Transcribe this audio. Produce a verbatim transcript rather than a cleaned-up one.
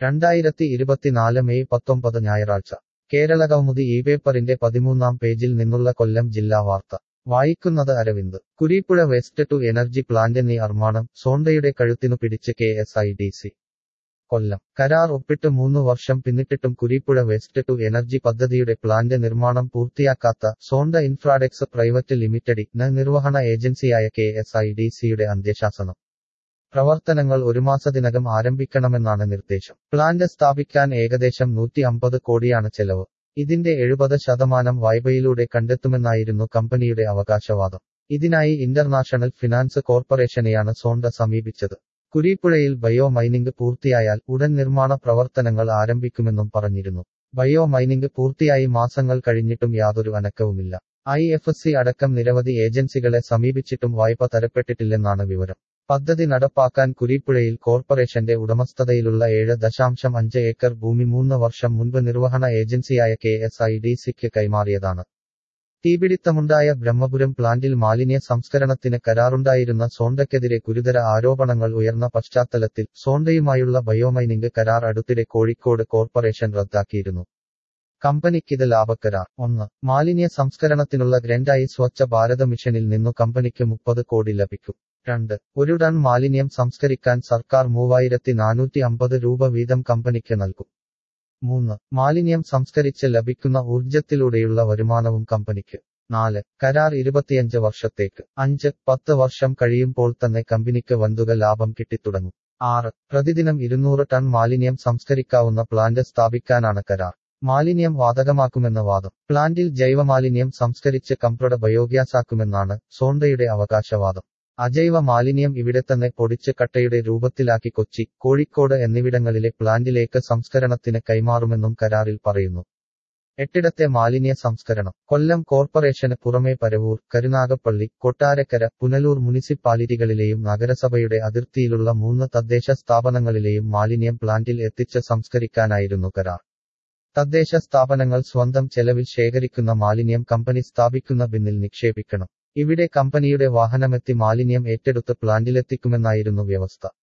രണ്ടായിരത്തി ഇരുപത്തിനാല് മെയ് പത്തൊമ്പത് ഞായറാഴ്ച കേരളകൗമുദി ഈ പേപ്പറിന്റെ പതിമൂന്നാം പേജിൽ നിന്നുള്ള കൊല്ലം ജില്ലാ വാർത്ത വായിക്കുന്നത് Aravind. Kureepuzha waste to energy plant നിർമ്മാണം സോണ്ടയുടെ കഴുത്തിനു പിടിച്ച് K S I D C. Kollam. കരാർ ഒപ്പിട്ട് മൂന്നു വർഷം പിന്നിട്ടിട്ടും കുരീപ്പുഴ വേസ്റ്റ് ടു എനർജി പദ്ധതിയുടെ പ്ലാന്റ് നിർമ്മാണം പൂർത്തിയാക്കാത്ത സോണ്ട ഇൻഫ്രാടെക്സ് പ്രൈവറ്റ് ലിമിറ്റഡിന് നിർവഹണ ഏജൻസിയായ കെ എസ് ഐ ഡി സിയുടെ അന്ത്യശാസനം. പ്രവർത്തനങ്ങൾ ഒരു മാസത്തിനകം ആരംഭിക്കണമെന്നാണ് നിർദ്ദേശം. പ്ലാന്റ് സ്ഥാപിക്കാൻ ഏകദേശം നൂറ്റി അമ്പത് കോടിയാണ് ചെലവ്. ഇതിന്റെ എഴുപത് ശതമാനം വായ്പയിലൂടെ കണ്ടെത്തുമെന്നായിരുന്നു കമ്പനിയുടെ അവകാശവാദം. ഇതിനായി ഇന്റർനാഷണൽ ഫിനാൻസ് കോർപ്പറേഷനെയാണ് സോണ്ട സമീപിച്ചത്. കുരീപ്പുഴയിൽ ബയോ മൈനിംഗ് പൂർത്തിയായാൽ ഉടൻ നിർമ്മാണ പ്രവർത്തനങ്ങൾ ആരംഭിക്കുമെന്നും പറഞ്ഞിരുന്നു. ബയോ മൈനിംഗ് പൂർത്തിയായി മാസങ്ങൾ കഴിഞ്ഞിട്ടും യാതൊരു അനക്കവുമില്ല. ഐ എഫ് സി അടക്കം നിരവധി ഏജൻസികളെ സമീപിച്ചിട്ടും വായ്പ തരപ്പെട്ടിട്ടില്ലെന്നാണ് വിവരം. പദ്ധതി നടപ്പാക്കാൻ കുരീപ്പുഴയിൽ കോർപ്പറേഷന്റെ ഉടമസ്ഥതയിലുള്ള ഏഴ് ദശാംശം അഞ്ച് ഏക്കർ ഭൂമി മൂന്ന് വർഷം മുൻപ് നിർവഹണ ഏജൻസിയായ കെ എസ് ഐ ഡി സിക്ക് കൈമാറിയതാണ്. തീപിടിത്തമുണ്ടായ ബ്രഹ്മപുരം പ്ലാന്റിൽ മാലിന്യ സംസ്കരണത്തിന് കരാറുണ്ടായിരുന്ന സോണ്ടയ്ക്കെതിരെ ഗുരുതര ആരോപണങ്ങൾ ഉയർന്ന പശ്ചാത്തലത്തിൽ സോണ്ടയുമായുള്ള ബയോമൈനിംഗ് കരാർ അടുത്തിടെ കോഴിക്കോട് കോർപ്പറേഷൻ റദ്ദാക്കിയിരുന്നു. കമ്പനിക്കിത് ലാഭക്കരാർ. ഒന്ന്. മാലിന്യ സംസ്കരണത്തിനുള്ള ഗ്രന്റായി സ്വച്ഛ ഭാരത മിഷനിൽ നിന്നു കമ്പനിക്ക് മുപ്പത് കോടി ലഭിക്കും. രണ്ട്. ഒരു ടൺ മാലിന്യം സംസ്കരിക്കാൻ സർക്കാർ മൂവായിരത്തി നാനൂറ്റി അമ്പത് രൂപ വീതം കമ്പനിക്ക് നൽകും. മൂന്ന്. മാലിന്യം സംസ്കരിച്ച് ലഭിക്കുന്ന ഊർജത്തിലൂടെയുള്ള വരുമാനവും കമ്പനിക്ക്. നാല്. കരാർ ഇരുപത്തിയഞ്ച് വർഷത്തേക്ക്. അഞ്ച്. പത്ത് വർഷം കഴിയുമ്പോൾ തന്നെ കമ്പനിക്ക് വൻതുക ലാഭം കിട്ടിത്തുടങ്ങും. ആറ്. പ്രതിദിനം ഇരുന്നൂറ് ടൺ മാലിന്യം സംസ്കരിക്കാവുന്ന പ്ലാന്റ് സ്ഥാപിക്കാനാണ് കരാർ. മാലിന്യം വാതകമാക്കുമെന്ന വാദം. പ്ലാന്റിൽ ജൈവമാലിന്യം സംസ്കരിച്ച് കംപ്രഡ് ബയോഗ്യാസാക്കുമെന്നാണ് സോണ്ടയുടെ അവകാശവാദം. അജൈവ മാലിന്യം ഇവിടെ തന്നെ പൊടിച്ച് കട്ടയുടെ രൂപത്തിലാക്കി കൊച്ചി, കോഴിക്കോട് എന്നിവിടങ്ങളിലെ പ്ലാന്റിലേക്ക് സംസ്കരണത്തിന് കൈമാറുമെന്നും കരാറിൽ പറയുന്നു. എട്ടിടത്തെ മാലിന്യ സംസ്കരണം. കൊല്ലം കോർപ്പറേഷന് പുറമെ പരവൂർ, കരുനാഗപ്പള്ളി, കൊട്ടാരക്കര, പുനലൂർ മുനിസിപ്പാലിറ്റികളിലെയും നഗരസഭയുടെ അതിർത്തിയിലുള്ള മൂന്ന് തദ്ദേശ സ്ഥാപനങ്ങളിലെയും മാലിന്യം പ്ലാന്റിൽ എത്തിച്ച് സംസ്കരിക്കാനായിരുന്നു കരാർ. തദ്ദേശ സ്ഥാപനങ്ങൾ സ്വന്തം ചെലവിൽ ശേഖരിക്കുന്ന മാലിന്യം കമ്പനി സ്ഥാപിക്കുന്ന ബിന്നിൽ നിക്ഷേപിക്കണം. ഇവിടെ കമ്പനിയുടെ വാഹനമെത്തി മാലിന്യം ഏറ്റെടുത്ത് പ്ലാന്റിലെത്തിക്കുമെന്നായിരുന്നു വ്യവസ്ഥ.